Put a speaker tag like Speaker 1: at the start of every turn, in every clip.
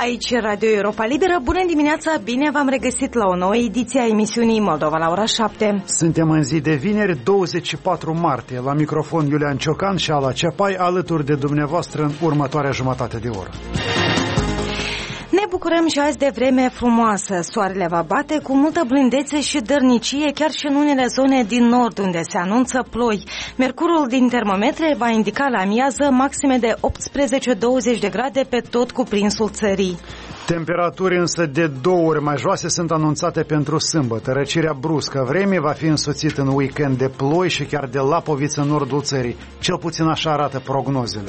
Speaker 1: Aici Radio Europa Liberă. Bună dimineața, bine v-am regăsit la o nouă ediție a emisiunii Moldova la ora 7.
Speaker 2: Suntem în zi de vineri, 24 martie. La microfon Iulian Ciocan și Ala Cepai, alături de dumneavoastră în următoarea jumătate de oră.
Speaker 1: Ne bucurăm și azi de vreme frumoasă. Soarele va bate cu multă blândețe și dărnicie, chiar și în unele zone din nord, unde se anunță ploi. Mercurul din termometre va indica la amiază maxime de 18-20 de grade pe tot cuprinsul țării.
Speaker 2: Temperaturi însă de 2 ori mai joase sunt anunțate pentru sâmbătă. Răcirea bruscă vremii va fi însoțită în weekend de ploi și chiar de lapoviță în nordul țării. Cel puțin așa arată prognozele.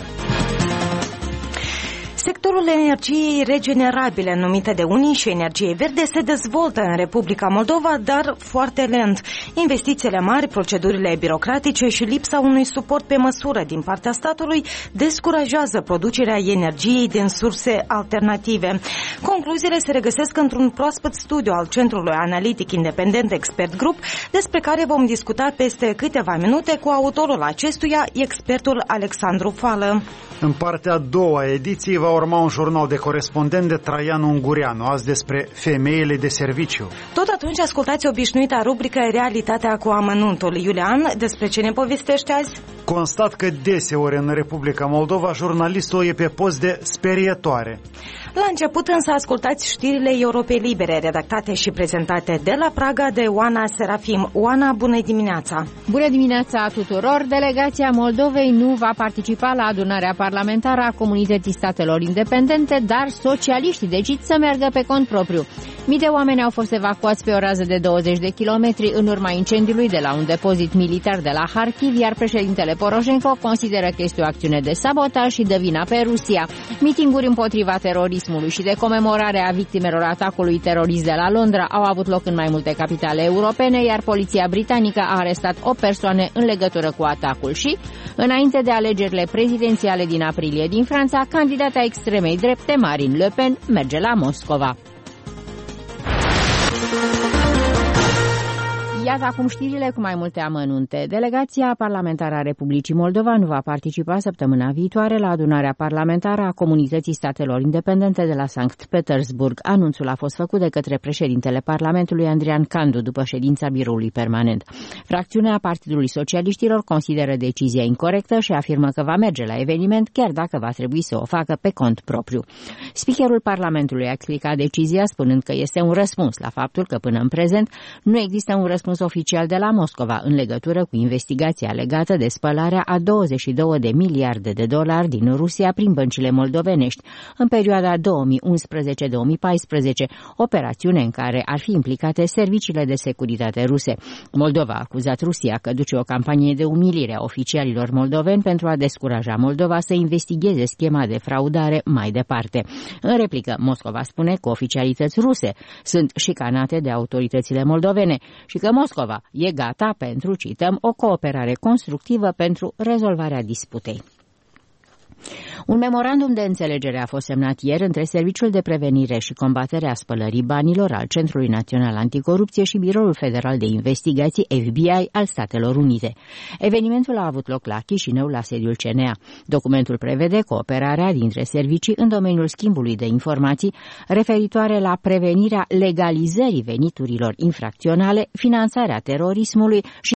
Speaker 1: Sectorul energiei regenerabile, numite de unii și energie verde, se dezvoltă în Republica Moldova, dar foarte lent. Investițiile mari, procedurile birocratice și lipsa unui suport pe măsură din partea statului descurajează producerea energiei din surse alternative. Concluziile se regăsesc într-un proaspăt studiu al Centrului Analitic Independent Expert Group, despre care vom discuta peste câteva minute cu autorul acestuia, expertul Alexandru Fală.
Speaker 2: În partea a doua ediției va urma un jurnal de corespondent de Traian Ungureanu, azi despre femeile de serviciu.
Speaker 1: Tot atunci ascultați obișnuita rubrică Realitatea cu amănuntul. Iulian, despre ce ne povestești azi?
Speaker 2: Constat că deseori în Republica Moldova jurnalistul e pe post de sperietoare.
Speaker 1: La început însă ascultați știrile Europei Libere, redactate și prezentate de la Praga de Oana Serafim. Oana, bună dimineața!
Speaker 3: Bună dimineața tuturor! Delegația Moldovei nu va participa la adunarea parlamentară a Comunității Statelor Independente, dar socialiștii decid să meargă pe cont propriu. Mii de oameni au fost evacuați pe o rază de 20 de kilometri în urma incendiului de la un depozit militar de la Harkiv, iar președintele Poroșenko consideră că este o acțiune de sabotaj și dă vina pe Rusia. Mitinguri împotriva terorismului și de comemorare a victimelor atacului terorist de la Londra au avut loc în mai multe capitale europene, iar poliția britanică a arestat 8 persoane în legătură cu atacul și, înainte de alegerile prezidențiale din aprilie din Franța, candidata extremei drepte Marine Le Pen merge la Moscova. Iată acum știrile cu mai multe amănunte. Delegația parlamentară a Republicii Moldova nu va participa săptămâna viitoare la adunarea parlamentară a Comunității Statelor Independente de la Sankt Petersburg. Anunțul a fost făcut de către președintele Parlamentului Andrian Candu după ședința biroului permanent. Fracțiunea Partidului Socialiștilor consideră decizia incorectă și afirmă că va merge la eveniment chiar dacă va trebui să o facă pe cont propriu. Speakerul Parlamentului a explicat decizia spunând că este un răspuns la faptul că până în prezent nu există un răspuns oficial de la Moscova în legătură cu investigația legată de spălarea a 22 de miliarde de dolari din Rusia prin băncile moldovenești în perioada 2011-2014, operațiune în care ar fi implicate serviciile de securitate ruse. Moldova a acuzat Rusia că duce o campanie de umilire a oficialilor moldoveni pentru a descuraja Moldova să investigheze schema de fraudare mai departe. În replică, Moscova spune că oficialități ruse sunt șicanate de autoritățile moldovene și că Moscova e gata pentru, cităm, o cooperare constructivă pentru rezolvarea disputei. Un memorandum de înțelegere a fost semnat ieri între Serviciul de Prevenire și Combatere a Spălării Banilor al Centrului Național Anticorupție și Biroul Federal de Investigații FBI al Statelor Unite. Evenimentul a avut loc la Chișinău, la sediul CNA. Documentul prevede cooperarea dintre servicii în domeniul schimbului de informații referitoare la prevenirea legalizării veniturilor infracționale, finanțarea terorismului și